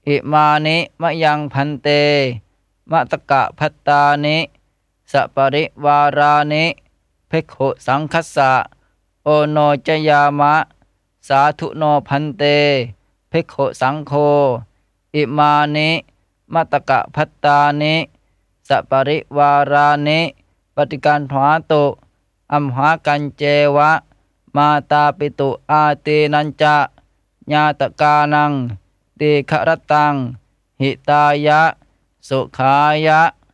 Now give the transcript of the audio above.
อิมานิมะยังพันเตมะตะกะพัตตานิสัปริวารานิภิกขุสังคัสสะโอโนจยามะสาธุโนพันเตภิกขุสังโฆอิมานิมะตะกะพัตตานิสัปริวารานิปฏิการหาตุอัมหากัญเจวะมาตาปิตุอาตีนันจะญาตกานังติขรตังหิตายะสุขายะ